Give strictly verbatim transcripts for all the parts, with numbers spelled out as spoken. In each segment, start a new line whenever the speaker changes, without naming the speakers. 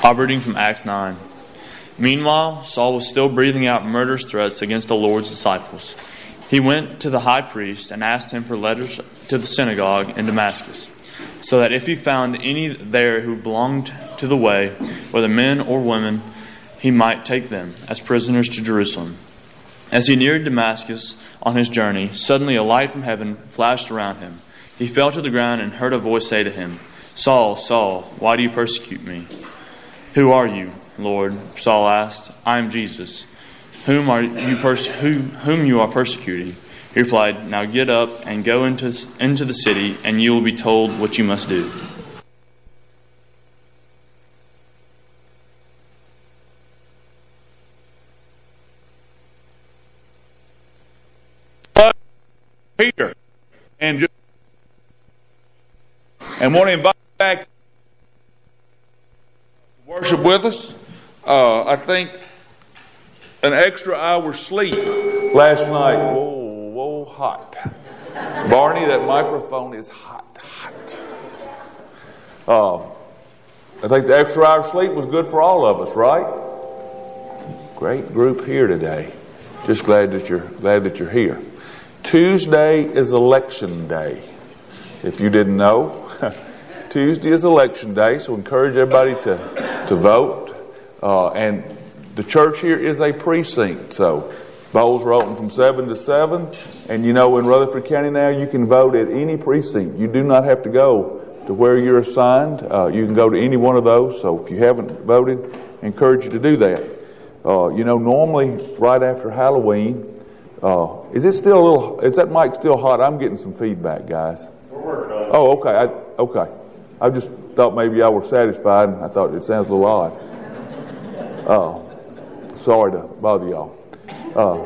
A reading from Acts nine. Meanwhile, Saul was still breathing out murderous threats against the Lord's disciples. He went to the high priest and asked him for letters to the synagogue in Damascus, so that if he found any there who belonged to the way, whether men or women, he might take them as prisoners to Jerusalem. As he neared Damascus on his journey, suddenly a light from heaven flashed around him. He fell to the ground and heard a voice say to him, "Saul, Saul, why do you persecute me?" "Who are you, Lord?" Saul asked. "I am Jesus, whom are you pers- who, whom you are persecuting." He replied, "Now get up and go into into the city, and you will be told what you must do."
Peter, and just and want to invite you back to worship with us. Uh, I think an extra hour's sleep last night. Whoa, whoa, hot. Barney, that microphone is hot, hot. Uh, I think the extra hour's sleep was good for all of us, right? Great group here today. Just glad that you're glad that you're here. Tuesday is election day. If you didn't know, Tuesday is election day, so encourage everybody to, to vote. Uh, and the church here is a precinct, so polls are open from seven to seven. And you know, in Rutherford County now, you can vote at any precinct. You do not have to go to where you're assigned. Uh, you can go to any one of those. So if you haven't voted, I encourage you to do that. Uh, you know, normally right after Halloween, Uh, is it still a little, is that mic still hot? I'm getting some feedback, guys.
We're working on it.
Oh, okay. I, okay. I just thought maybe y'all were satisfied, and I thought it sounds a little odd. Uh, sorry to bother y'all. Uh,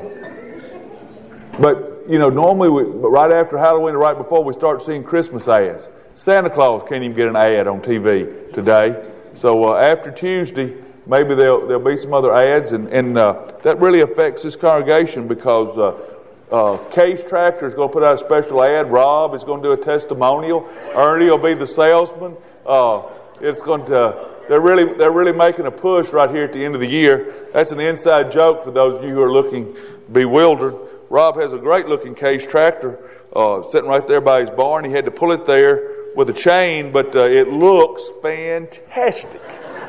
but, you know, normally, we, but right after Halloween or right before, we start seeing Christmas ads. Santa Claus can't even get an ad on T V today. So uh, after Tuesday, maybe there'll, there'll be some other ads, and, and uh, that really affects this congregation because uh, uh, Case Tractor is going to put out a special ad. Rob is going to do a testimonial. Ernie will be the salesman. Uh, it's going to. They're really they're really making a push right here at the end of the year. That's an inside joke for those of you who are looking bewildered. Rob has a great looking Case Tractor uh, sitting right there by his barn. He had to pull it there with a chain, but uh, it looks fantastic.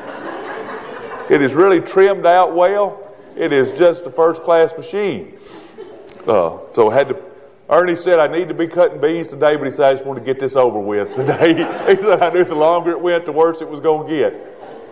It is really trimmed out well. It is just a first-class machine. Uh, so I had to. Ernie said I need to be cutting beans today, but he said I just want to get this over with today. He said I knew the longer it went, the worse it was going to get.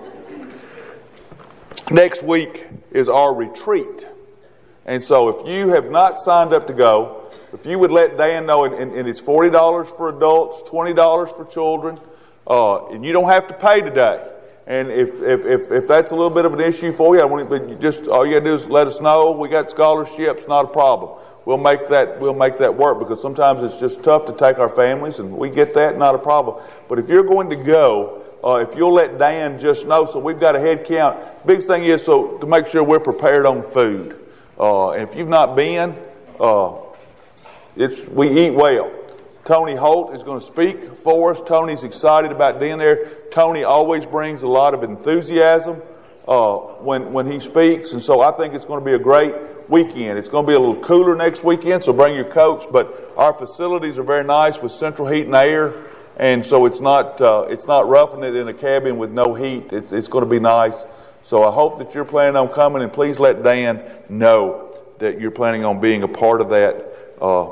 Next week is our retreat, and so if you have not signed up to go, if you would let Dan know, and, and, and it's forty dollars for adults, twenty dollars for children, uh, and you don't have to pay today. And if, if if if that's a little bit of an issue for you, I want you just all you got to do is let us know. We got scholarships, not a problem. We'll make that we'll make that work because sometimes it's just tough to take our families, and we get that, not a problem. But if you're going to go, uh, if you'll let Dan just know, so we've got a head count. Biggest thing is so to make sure we're prepared on food. Uh, and if you've not been, uh, it's we eat well. Tony Holt is going to speak for us. Tony's excited about being there. Tony always brings a lot of enthusiasm uh, when when he speaks, and so I think it's going to be a great weekend. It's going to be a little cooler next weekend, so bring your coats. But our facilities are very nice with central heat and air, and so it's not uh, it's not roughing it in a cabin with no heat. It's, it's going to be nice. So I hope that you're planning on coming, and please let Dan know that you're planning on being a part of that uh,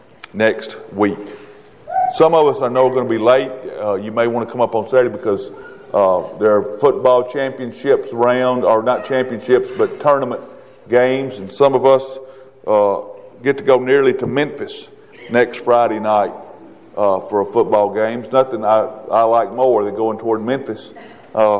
next week. Some of us I know are going to be late. Uh, you may want to come up on Saturday because uh, there are football championships around, or not championships, but tournament games. And some of us uh, get to go nearly to Memphis next Friday night uh, for a football game. There's nothing I, I like more than going toward Memphis. Uh,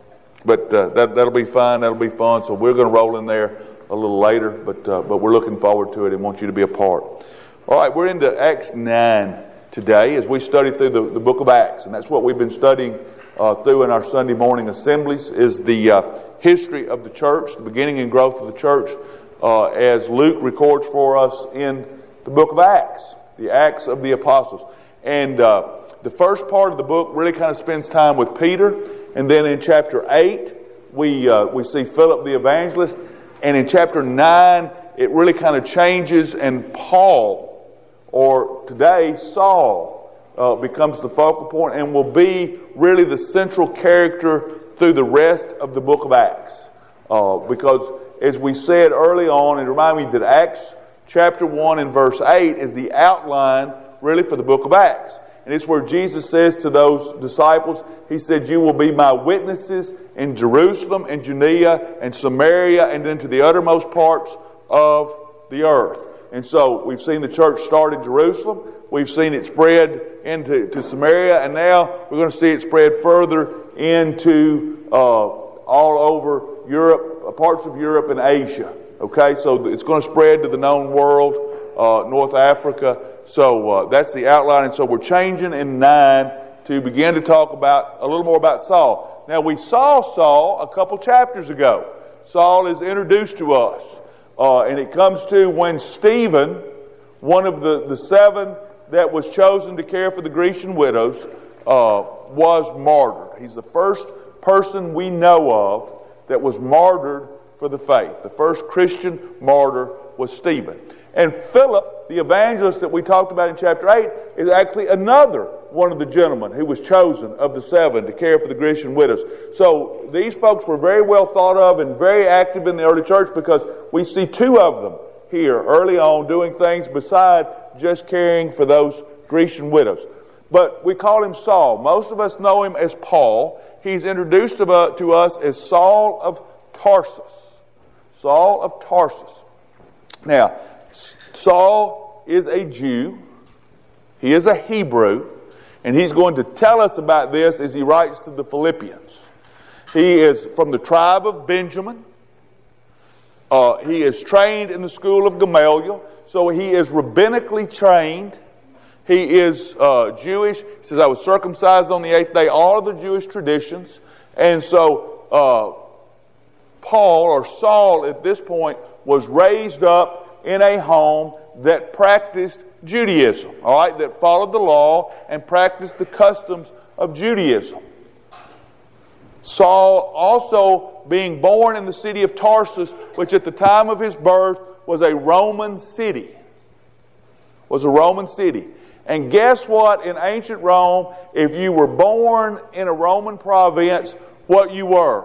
but uh, that, that'll be fine. That'll be fun. So we're going to roll in there a little later, but uh, but we're looking forward to it and want you to be a part. All right, we're into Acts nine today as we study through the, the book of Acts, and that's what we've been studying uh, through in our Sunday morning assemblies, is the uh, history of the church, the beginning and growth of the church, uh, as Luke records for us in the book of Acts, the Acts of the Apostles. And uh, the first part of the book really kind of spends time with Peter, and then in chapter eight, we uh, we see Philip the evangelist, and in chapter nine it really kind of changes, and Paul, or today Saul, uh, becomes the focal point and will be really the central character through the rest of the book of Acts. Uh, because as we said early on, and remind me that Acts chapter one and verse eight is the outline really for the book of Acts. And it's where Jesus says to those disciples, He said, you will be my witnesses in Jerusalem and Judea and Samaria and then to the uttermost parts of the earth. And so we've seen the church start in Jerusalem. We've seen it spread into to Samaria. And now we're going to see it spread further into uh, all over Europe, parts of Europe and Asia. Okay, so it's going to spread to the known world, uh, North Africa. So uh, that's the outline. And so we're changing in nine to begin to talk about a little more about Saul. Now we saw Saul a couple chapters ago. Saul is introduced to us. Uh, and it comes to when Stephen, one of the, the seven that was chosen to care for the Grecian widows, uh, was martyred. He's the first person we know of that was martyred for the faith. The first Christian martyr was Stephen. And Philip, the evangelist that we talked about in chapter eight, is actually another one of the gentlemen who was chosen of the seven to care for the Grecian widows. So these folks were very well thought of and very active in the early church, because we see two of them here early on doing things beside just caring for those Grecian widows. But we call him Saul. Most of us know him as Paul. He's introduced to us as Saul of Tarsus. Saul of Tarsus. Now, Saul is a Jew. He is a Hebrew. And he's going to tell us about this as he writes to the Philippians. He is from the tribe of Benjamin. Uh, he is trained in the school of Gamaliel. So he is rabbinically trained. He is uh, Jewish. He says, I was circumcised on the eighth day. All of the Jewish traditions. And so uh, Paul, or Saul at this point, was raised up in a home that practiced Judaism, all right, that followed the law and practiced the customs of Judaism. Saul also being born in the city of Tarsus, which at the time of his birth was a Roman city. Was a Roman city. And guess what? In ancient Rome, if you were born in a Roman province, what you were?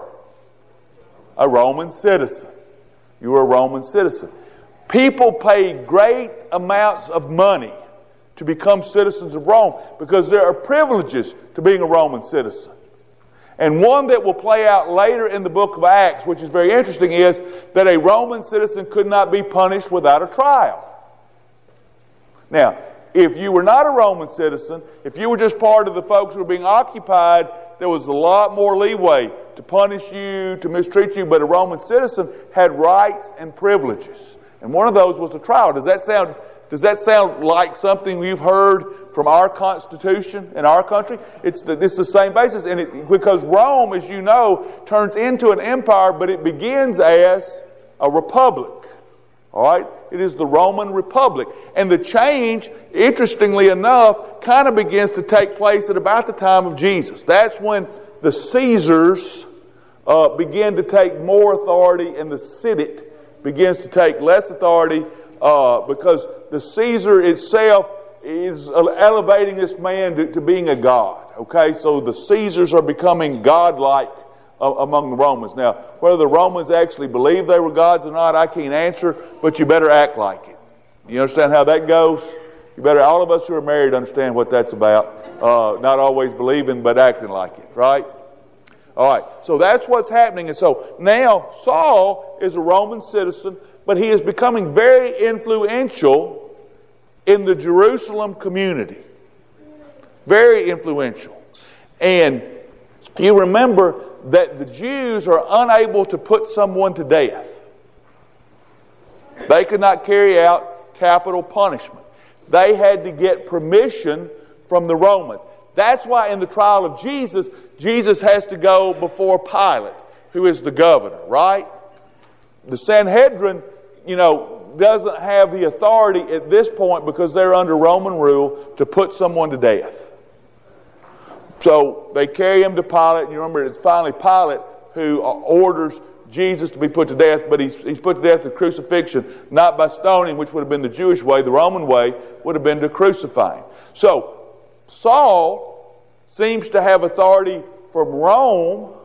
A Roman citizen. You were a Roman citizen. People paid great amounts of money to become citizens of Rome because there are privileges to being a Roman citizen. And one that will play out later in the book of Acts, which is very interesting, is that a Roman citizen could not be punished without a trial. Now, if you were not a Roman citizen, if you were just part of the folks who were being occupied, there was a lot more leeway to punish you, to mistreat you, but a Roman citizen had rights and privileges. And one of those was the trial. Does that sound, does that sound like something you've heard from our Constitution in our country? It's the, it's the same basis. And it, because Rome, as you know, turns into an empire, but it begins as a republic. All right? It is the Roman Republic. And the change, interestingly enough, kind of begins to take place at about the time of Jesus. That's when the Caesars uh, begin to take more authority and the Senate begins to take less authority uh, because the Caesar itself is elevating this man to, to being a god. Okay, so the Caesars are becoming godlike uh, among the Romans. Now, whether the Romans actually believed they were gods or not, I can't answer, but you better act like it. You understand how that goes? You better, all of us who are married understand what that's about. Uh, not always believing, but acting like it, right? All right, so that's what's happening. And so now Saul is a Roman citizen, but he is becoming very influential in the Jerusalem community. Very influential. And you remember that the Jews are unable to put someone to death. They could not carry out capital punishment. They had to get permission from the Romans. That's why in the trial of Jesus, Jesus has to go before Pilate, who is the governor, right? The Sanhedrin, you know, doesn't have the authority at this point because they're under Roman rule to put someone to death. So they carry him to Pilate, and you remember it's finally Pilate who orders Jesus to be put to death, but he's, he's put to death through crucifixion, not by stoning, which would have been the Jewish way. The Roman way would have been to crucify him. So, Saul seems to have authority from Rome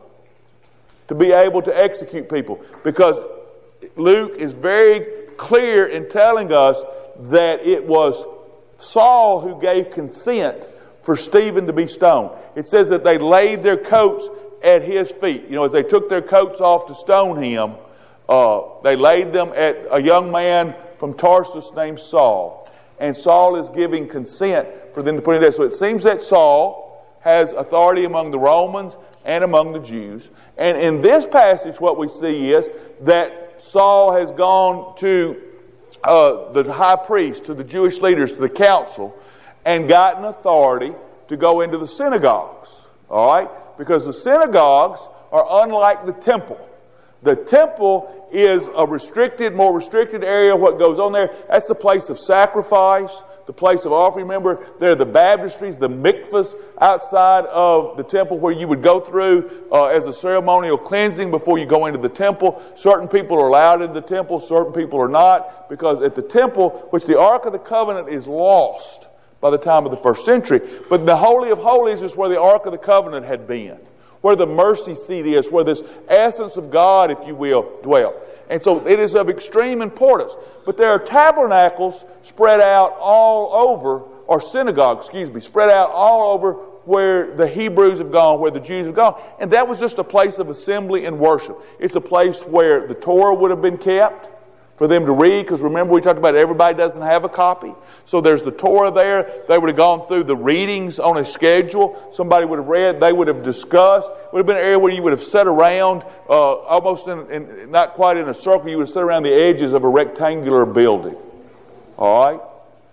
to be able to execute people, because Luke is very clear in telling us that it was Saul who gave consent for Stephen to be stoned. It says that they laid their coats at his feet. You know, as they took their coats off to stone him, uh, they laid them at a young man from Tarsus named Saul. And Saul is giving consent for them to put him to death. So it seems that Saul has authority among the Romans and among the Jews. And in this passage, what we see is that Saul has gone to uh, the high priest, to the Jewish leaders, to the council, and gotten authority to go into the synagogues. All right? Because the synagogues are unlike the temple. The temple is a restricted, more restricted area of what goes on there. That's the place of sacrifice, the place of offering. Remember, there are the baptistries, the mikvahs outside of the temple where you would go through uh, as a ceremonial cleansing before you go into the temple. Certain people are allowed in the temple, certain people are not, because at the temple, which the Ark of the Covenant is lost by the time of the first century. But the Holy of Holies is where the Ark of the Covenant had been, where the mercy seat is, where this essence of God, if you will, dwelt. And so it is of extreme importance. But there are tabernacles spread out all over, or synagogues, excuse me, spread out all over where the Hebrews have gone, where the Jews have gone. And that was just a place of assembly and worship. It's a place where the Torah would have been kept for them to read, because remember we talked about everybody doesn't have a copy. So there's the Torah there. They would have gone through the readings on a schedule. Somebody would have read. They would have discussed. It would have been an area where you would have sat around, uh, almost in, in, not quite in a circle. You would have sat around the edges of a rectangular building. All right?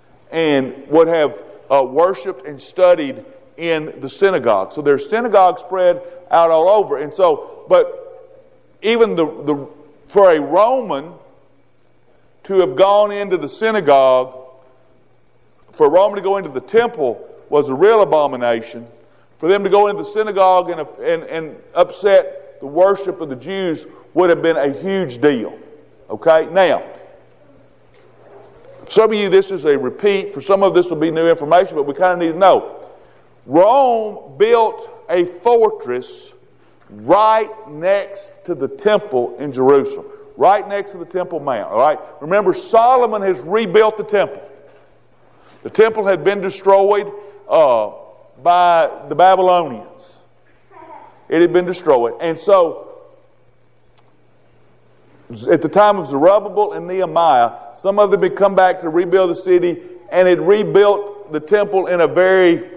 And would have uh, worshipped and studied in the synagogue. So there's synagogues spread out all over. And so, but even the, the for a Roman to have gone into the synagogue, for a Roman to go into the temple was a real abomination. For them to go into the synagogue and, and, and upset the worship of the Jews would have been a huge deal. Okay? Now, for some of you this is a repeat. For some of this will be new information, but we kind of need to know. Rome built a fortress right next to the temple in Jerusalem. Right next to the Temple Mount. All right? Remember, Solomon has rebuilt the temple. The temple had been destroyed uh, by the Babylonians. It had been destroyed. And so, at the time of Zerubbabel and Nehemiah, some of them had come back to rebuild the city, and had rebuilt the temple in a very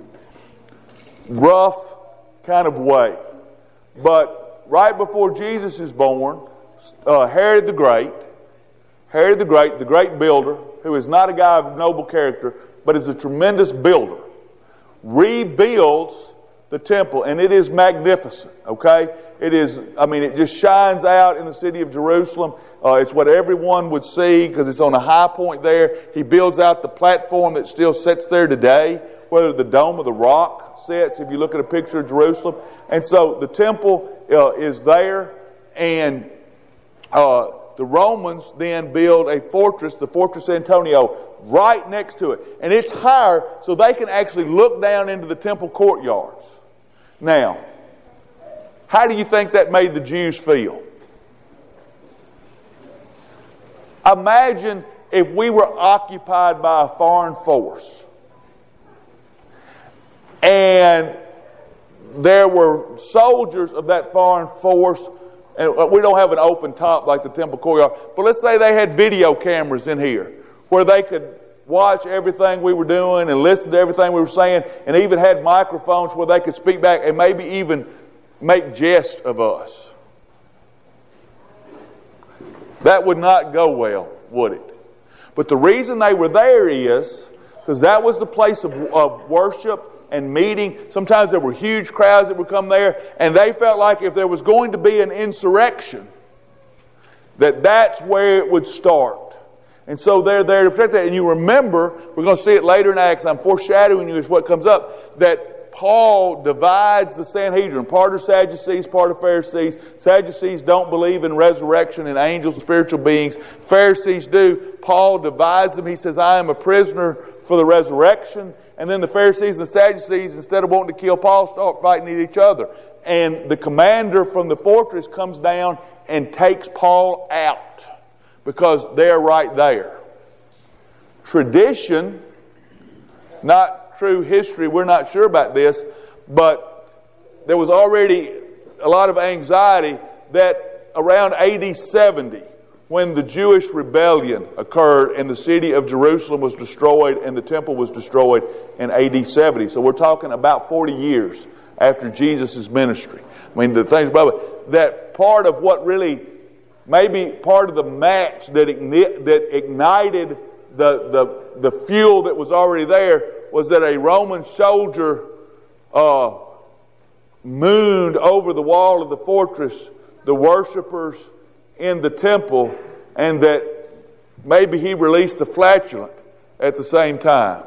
rough kind of way. But right before Jesus is born, Uh, Herod the Great, Herod the Great, the great builder, who is not a guy of noble character, but is a tremendous builder, rebuilds the temple, and it is magnificent, okay? It is, I mean, it just shines out in the city of Jerusalem. Uh, it's what everyone would see, because it's on a high point there. He builds out the platform that still sits there today, whether the Dome of the Rock sits, if you look at a picture of Jerusalem. And so the temple uh, is there, and Uh, the Romans then build a fortress, the Fortress Antonio, right next to it. And it's higher so they can actually look down into the temple courtyards. Now, how do you think that made the Jews feel? Imagine if we were occupied by a foreign force and there were soldiers of that foreign force. And we don't have an open top like the temple courtyard. But let's say they had video cameras in here where they could watch everything we were doing and listen to everything we were saying, and even had microphones where they could speak back and maybe even make jest of us. That would not go well, would it? But the reason they were there is because that was the place of, of worship and meeting. Sometimes there were huge crowds that would come there, and they felt like if there was going to be an insurrection, that that's where it would start. And so they're there to protect that. And you remember, we're going to see it later in Acts, I'm foreshadowing you as what comes up, that Paul divides the Sanhedrin. Part are Sadducees, part are Pharisees. Sadducees don't believe in resurrection and angels and spiritual beings. Pharisees do. Paul divides them. He says, I am a prisoner for the resurrection. And then the Pharisees and the Sadducees, instead of wanting to kill Paul, start fighting at each other. And the commander from the fortress comes down and takes Paul out because they're right there. Tradition, not true history, we're not sure about this, but there was already a lot of anxiety that around A D seventy, when the Jewish rebellion occurred and the city of Jerusalem was destroyed and the temple was destroyed in A D seventy. So we're talking about forty years after Jesus' ministry. I mean, the things about it, that part of what really, maybe part of the match that, igni- that ignited the, the, the fuel that was already there was that a Roman soldier uh, mooned over the wall of the fortress the worshipers in the temple, and that maybe he released a flatulent at the same time.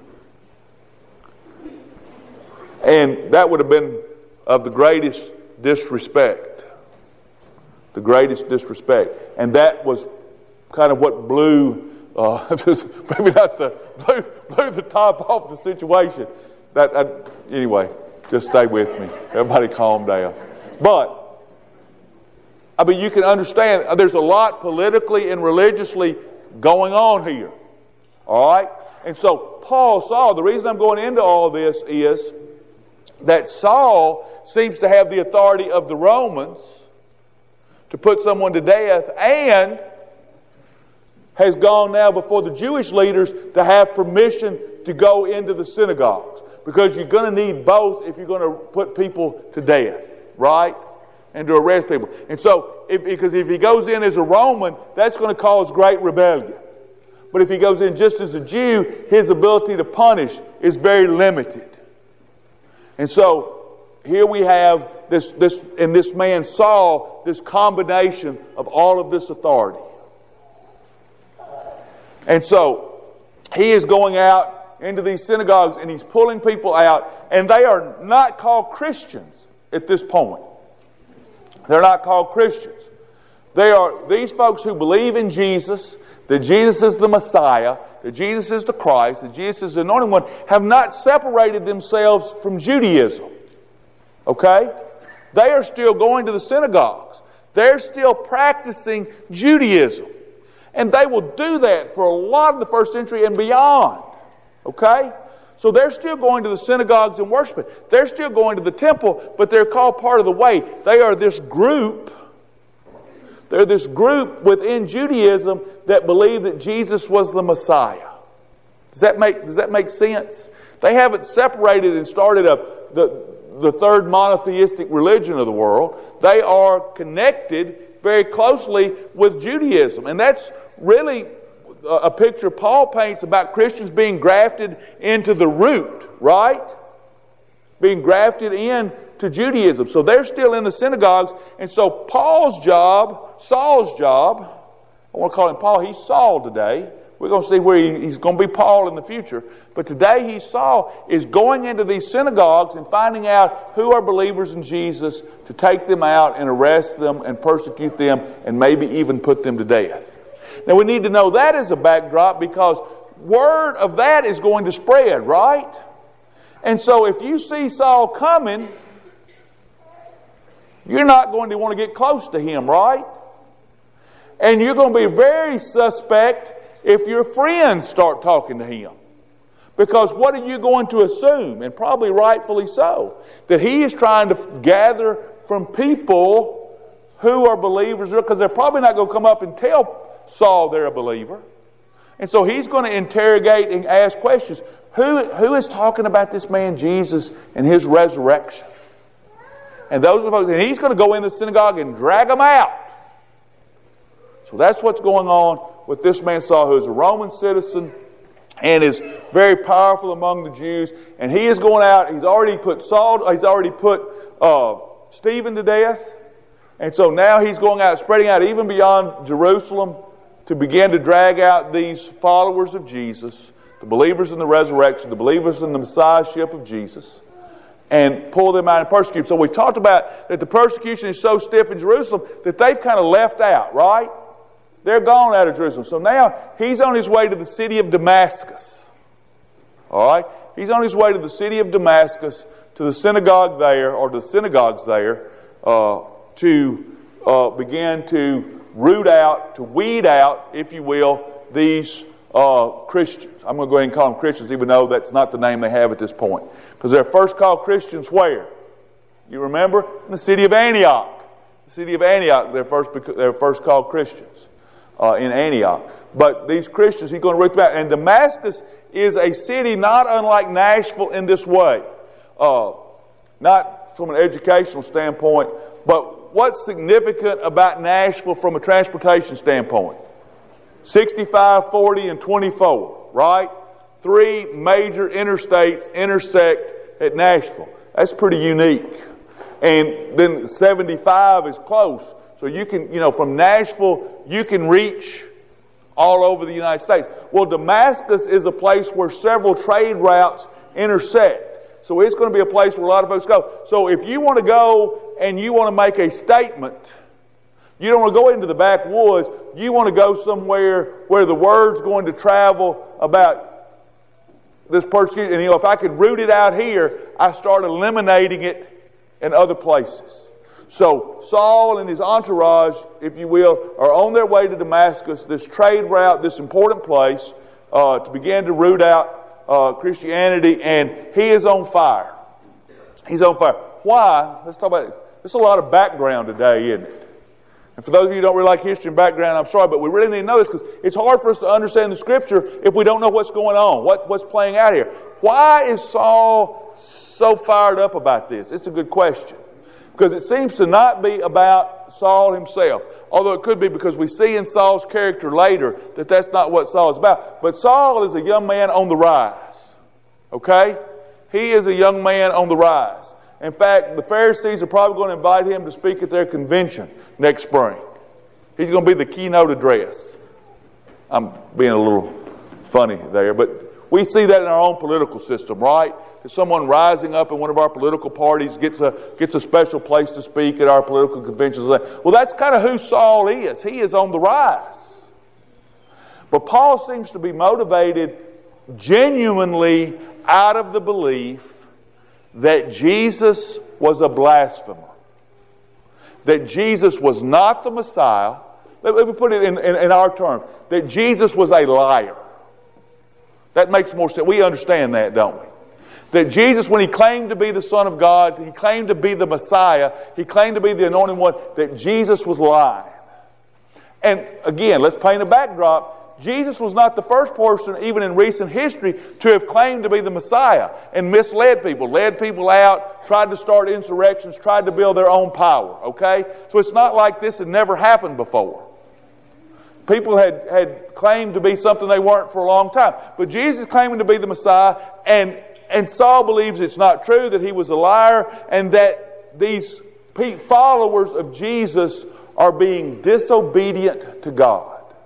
And that would have been of the greatest disrespect. The greatest disrespect. And that was kind of what blew, uh, maybe not the, blew, blew the top off the situation. That, that Anyway, just stay with me. Everybody calm down. But, I mean, you can understand, there's a lot politically and religiously going on here. All right? And so, Paul Saul, the reason I'm going into all this is that Saul seems to have the authority of the Romans to put someone to death, and has gone now before the Jewish leaders to have permission to go into the synagogues. Because you're going to need both if you're going to put people to death, right? And to arrest people. And so, if, because if he goes in as a Roman, that's going to cause great rebellion. But if he goes in just as a Jew, his ability to punish is very limited. And so, here we have this, this in this man Saul, this combination of all of this authority. And so, he is going out into these synagogues and he's pulling people out, and they are not called Christians at this point. They're not called Christians. They are these folks who believe in Jesus, that Jesus is the Messiah, that Jesus is the Christ, that Jesus is the anointed one, have not separated themselves from Judaism. Okay? They are still going to the synagogues. They're still practicing Judaism. And they will do that for a lot of the first century and beyond. Okay? So they're still going to the synagogues and worshiping. They're still going to the temple, but they're called part of the way. They are this group. They're this group within Judaism that believe that Jesus was the Messiah. Does that make, does that make sense? They haven't separated and started a, the, the third monotheistic religion of the world. They are connected very closely with Judaism. And that's really a picture Paul paints about Christians being grafted into the root, right? Being grafted in to Judaism. So they're still in the synagogues. And so Paul's job, Saul's job, I want to call him Paul, he's Saul today. We're going to see where he, he's going to be Paul in the future. But today he's Saul, is going into these synagogues and finding out who are believers in Jesus, to take them out and arrest them and persecute them and maybe even put them to death. Now we need to know that as a backdrop, because word of that is going to spread, right? And so if you see Saul coming, you're not going to want to get close to him, right? And you're going to be very suspect if your friends start talking to him. Because what are you going to assume? And probably rightfully so. That he is trying to gather from people who are believers, because they're probably not going to come up and tell Saul they're a believer. And so he's going to interrogate and ask questions. Who, who is talking about this man Jesus and his resurrection? And those are folks, and he's going to go in the synagogue and drag them out. So that's what's going on with this man Saul, who is a Roman citizen and is very powerful among the Jews. And he is going out. He's already put Saul. He's already put uh, Stephen to death. And so now he's going out, spreading out even beyond Jerusalem, to begin to drag out these followers of Jesus, the believers in the resurrection, the believers in the Messiahship of Jesus. and pull them out and persecute. So we talked about that the persecution is so stiff in Jerusalem that they've kind of left out, right? They're gone out of Jerusalem. So now he's on his way to the city of Damascus. All right? He's on his way to the city of Damascus, to the synagogue there, or the synagogues there, uh, to uh, begin to root out, to weed out, if you will, these uh, Christians. I'm going to go ahead and call them Christians, even though that's not the name they have at this point. Because they're first called Christians where? You remember? In the city of Antioch. The city of Antioch, they're first, they're first called Christians uh, in Antioch. But these Christians, he's going to root them out. And Damascus is a city not unlike Nashville in this way. Uh, not from an educational standpoint, but what's significant about Nashville from a transportation standpoint? sixty-five, forty, and twenty-four, right? Three major interstates intersect at Nashville. That's pretty unique. And then seventy-five is close. So you can, you know, from Nashville, you can reach all over the United States. Well, Damascus is a place where several trade routes intersect. So it's going to be a place where a lot of folks go. So if you want to go and you want to make a statement, you don't want to go into the backwoods. You want to go somewhere where the word's going to travel about this persecution. And you know, if I could root it out here, I start eliminating it in other places. So Saul and his entourage, if you will, are on their way to Damascus, this trade route, this important place, uh, to begin to root out uh, Christianity, and he is on fire. He's on fire. Why? Let's talk about it. There's a lot of background today, isn't it? And for those of you who don't really like history and background, I'm sorry, but we really need to know this because it's hard for us to understand the Scripture if we don't know what's going on, what, what's playing out here. Why is Saul so fired up about this? It's a good question. Because it seems to not be about Saul himself. Although it could be because we see in Saul's character later that that's not what Saul is about. But Saul is a young man on the rise. Okay? He is a young man on the rise. In fact, the Pharisees are probably going to invite him to speak at their convention next spring. He's going to be the keynote address. I'm being a little funny there, but we see that in our own political system, right? If someone rising up in one of our political parties gets a gets a special place to speak at our political conventions. Well, that's kind of who Saul is. He is on the rise. But Paul seems to be motivated genuinely out of the belief that Jesus was a blasphemer. That Jesus was not the Messiah. Let me put it in, in, in our terms. That Jesus was a liar. That makes more sense. We understand that, don't we? That Jesus, when He claimed to be the Son of God, He claimed to be the Messiah, He claimed to be the Anointed One, that Jesus was lying. And again, let's paint a backdrop. Jesus was not the first person, even in recent history, to have claimed to be the Messiah and misled people, led people out, tried to start insurrections, tried to build their own power. Okay? So it's not like this had never happened before. People had, had claimed to be something they weren't for a long time. But Jesus claiming to be the Messiah, and, and Saul believes it's not true, that he was a liar, and that these followers of Jesus are being disobedient to God.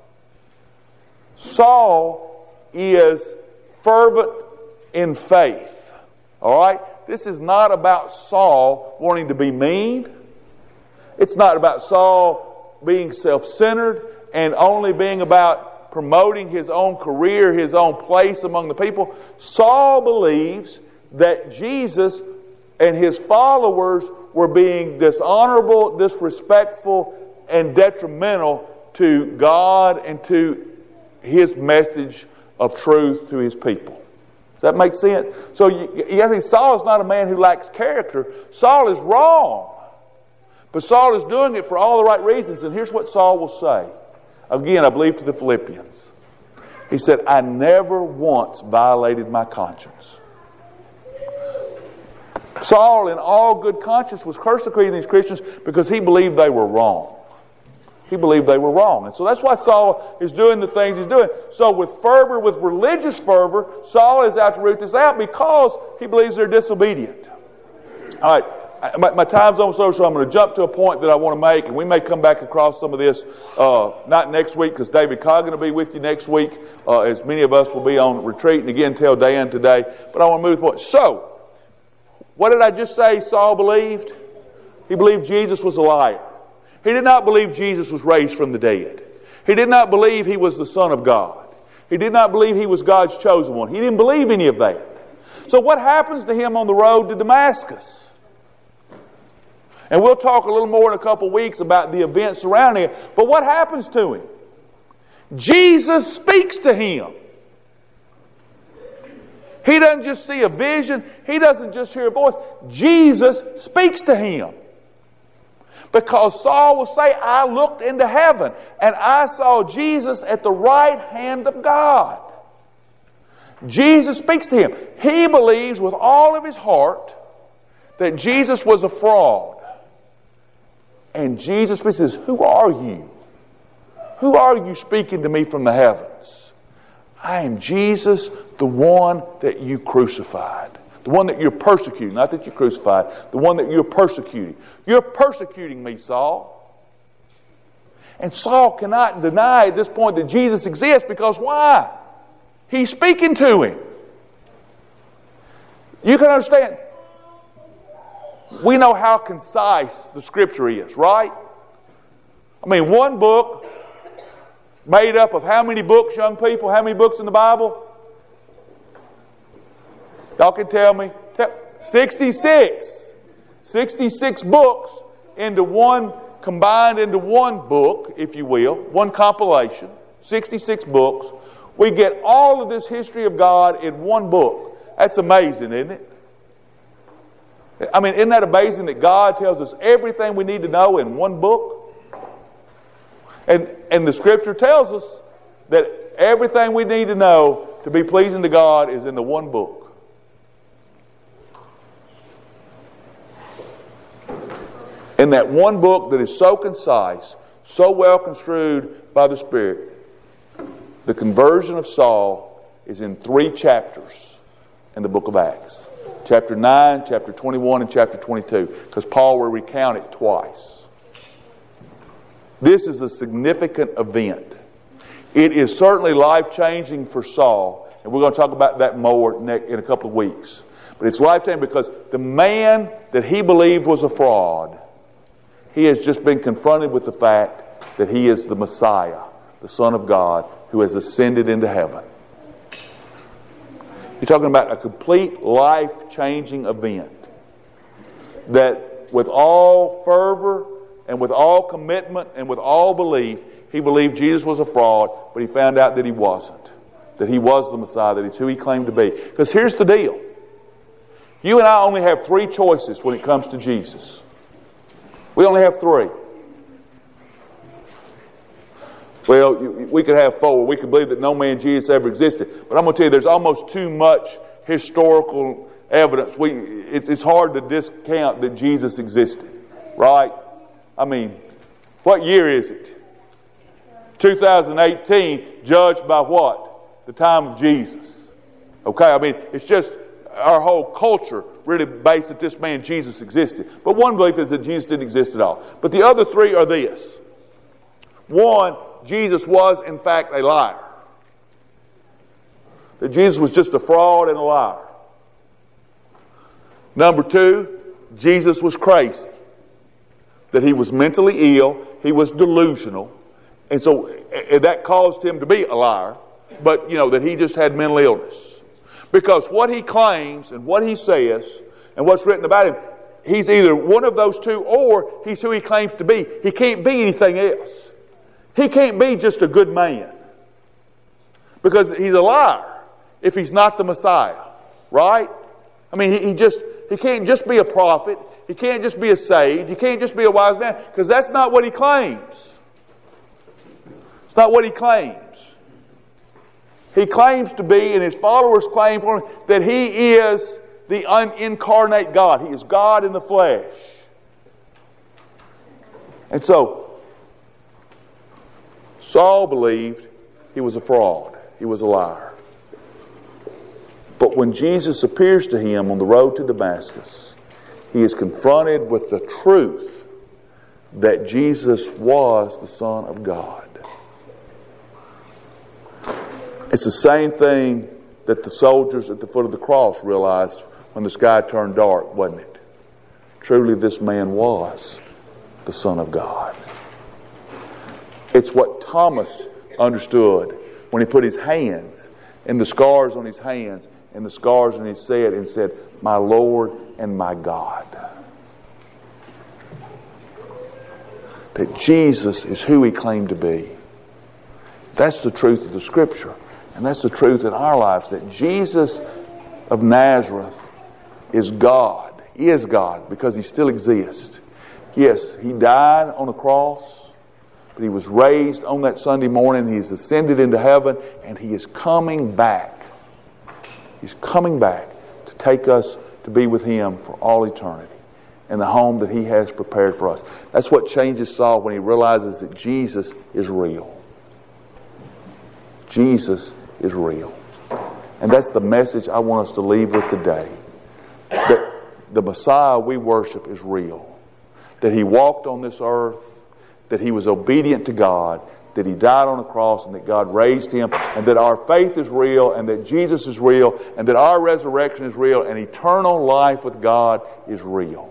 Saul is fervent in faith. All right? This is not about Saul wanting to be mean. It's not about Saul being self-centered and only being about promoting his own career, his own place among the people. Saul believes that Jesus and his followers were being dishonorable, disrespectful, and detrimental to God and to His message of truth to His people. Does that make sense? So you, you see, Saul is not a man who lacks character. Saul is wrong. But Saul is doing it for all the right reasons. And here's what Saul will say. Again, I believe to the Philippians. He said, I never once violated my conscience. Saul, in all good conscience, was persecuting these Christians because he believed they were wrong. He believed they were wrong. And so that's why Saul is doing the things he's doing. So with fervor, with religious fervor, Saul is out to root this out because he believes they're disobedient. All right. My, my time's almost over, so I'm going to jump to a point that I want to make, and we may come back across some of this, uh, not next week, because David Coggan will be with you next week, uh, as many of us will be on retreat, and again, tell Dan today, but I want to move to the point. So, What did I just say Saul believed? He believed Jesus was a liar. He did not believe Jesus was raised from the dead. He did not believe He was the Son of God. He did not believe He was God's chosen one. He didn't believe any of that. So what happens to him on the road to Damascus? And we'll talk a little more in a couple weeks about the events surrounding it. But what happens to him? Jesus speaks to him. He doesn't just see a vision. He doesn't just hear a voice. Jesus speaks to him. Because Saul will say, I looked into heaven and I saw Jesus at the right hand of God. Jesus speaks to him. He believes with all of his heart that Jesus was a fraud. And Jesus says, who are you? Who are you speaking to me from the heavens? I am Jesus, the one that you crucified. The one that you're persecuting. Not that you crucified. The one that you're persecuting. You're persecuting me, Saul. And Saul cannot deny at this point that Jesus exists because why? He's speaking to him. You can understand. We know how concise the Scripture is, right? I mean, one book made up of how many books, young people? How many books in the Bible? Y'all can tell me. sixty-six. sixty-six books into one, combined into one book, if you will, one compilation. sixty-six books. We get all of this history of God in one book. That's amazing, isn't it? I mean, isn't that amazing that God tells us everything we need to know in one book? And, and the Scripture tells us that everything we need to know to be pleasing to God is in the one book. In that one book that is so concise, so well construed by the Spirit, the conversion of Saul is in three chapters in the book of Acts. Chapter nine, chapter twenty-one, and chapter twenty-two. Because Paul will recount it twice. This is a significant event. It is certainly life-changing for Saul. And we're going to talk about that more in a couple of weeks. But it's life-changing because the man that he believed was a fraud, he has just been confronted with the fact that he is the Messiah, the Son of God, who has ascended into heaven. You're talking about a complete life-changing event that with all fervor and with all commitment and with all belief, he believed Jesus was a fraud, but he found out that he wasn't. That he was the Messiah, that he's who he claimed to be. Because here's the deal. You and I only have three choices when it comes to Jesus. We only have three. Well, we could have four. We could believe that no man Jesus ever existed. But I'm going to tell you, there's almost too much historical evidence. We, it, it's hard to discount that Jesus existed. Right? I mean, what year is it? two thousand eighteen, judged by what? The time of Jesus. Okay? I mean, it's just our whole culture really based that this man Jesus existed. But one belief is that Jesus didn't exist at all. But the other three are this. One, Jesus was in fact a liar. That Jesus was just a fraud and a liar. Number two, Jesus was crazy. That he was mentally ill, he was delusional, and so and that caused him to be a liar. But, you know, that he just had mental illness. Because what he claims and what he says and what's written about him, he's either one of those two or he's who he claims to be. He can't be anything else. He can't be just a good man. Because he's a liar if he's not the Messiah. Right? I mean, he, he just he can't just be a prophet. He can't just be a sage. He can't just be a wise man. Because that's not what he claims. It's not what he claims. He claims to be, and his followers claim for him, that he is the unincarnate God. He is God in the flesh. And so, Saul believed he was a fraud. He was a liar. But when Jesus appears to him on the road to Damascus, he is confronted with the truth that Jesus was the Son of God. It's the same thing that the soldiers at the foot of the cross realized when the sky turned dark, wasn't it? Truly this man was the Son of God. It's what Thomas understood when he put his hands and the scars on his hands and the scars on his head and said, "My Lord and my God." That Jesus is who He claimed to be. That's the truth of the Scripture. And that's the truth in our lives, that Jesus of Nazareth is God. He is God because He still exists. Yes, He died on a cross, but He was raised on that Sunday morning. He's ascended into heaven, and He is coming back. He's coming back to take us to be with Him for all eternity in the home that He has prepared for us. That's what changes Saul when he realizes that Jesus is real. Jesus is real. And that's the message I want us to leave with today. That the Messiah we worship is real. That He walked on this earth, that He was obedient to God, that He died on a cross, and that God raised Him, and that our faith is real, and that Jesus is real, and that our resurrection is real, and eternal life with God is real.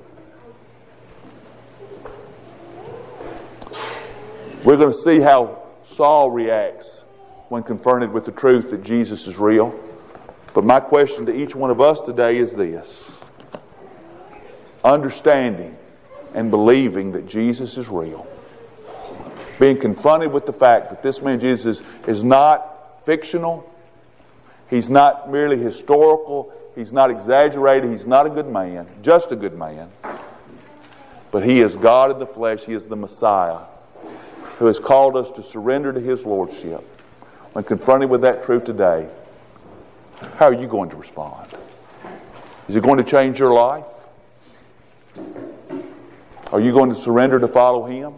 We're going to see how Saul reacts when confronted with the truth that Jesus is real. But my question to each one of us today is this: understanding and believing that Jesus is real, being confronted with the fact that this man Jesus is not fictional, He's not merely historical, He's not exaggerated, He's not a good man, just a good man, but He is God in the flesh. He is the Messiah who has called us to surrender to His Lordship. When confronted with that truth today, how are you going to respond? Is it going to change your life? Are you going to surrender to follow Him?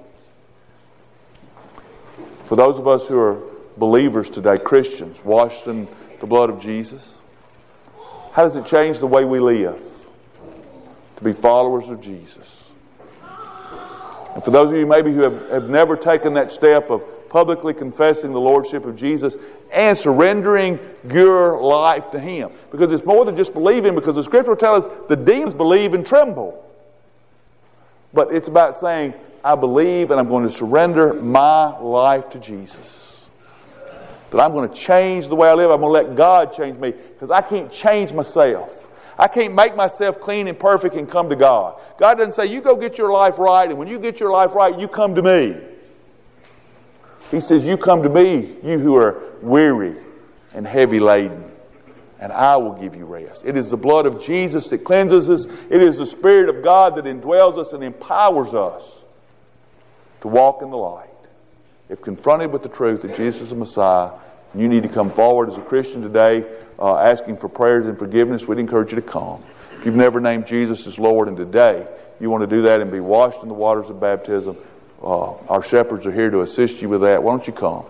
For those of us who are believers today, Christians, washed in the blood of Jesus, how does it change the way we live to be followers of Jesus? And for those of you maybe who have, have never taken that step of publicly confessing the Lordship of Jesus and surrendering your life to Him, because it's more than just believing, because the Scripture tells us the demons believe and tremble. But it's about saying, I believe and I'm going to surrender my life to Jesus. That I'm going to change the way I live. I'm going to let God change me, because I can't change myself. I can't make myself clean and perfect and come to God. God doesn't say, you go get your life right, and when you get your life right, you come to me. He says, you come to me, you who are weary and heavy laden, and I will give you rest. It is the blood of Jesus that cleanses us. It is the Spirit of God that indwells us and empowers us to walk in the light. If confronted with the truth that Jesus is the Messiah, you need to come forward as a Christian today, uh, asking for prayers and forgiveness, we'd encourage you to come. If you've never named Jesus as Lord, and today you want to do that and be washed in the waters of baptism, uh, our shepherds are here to assist you with that. Why don't you come?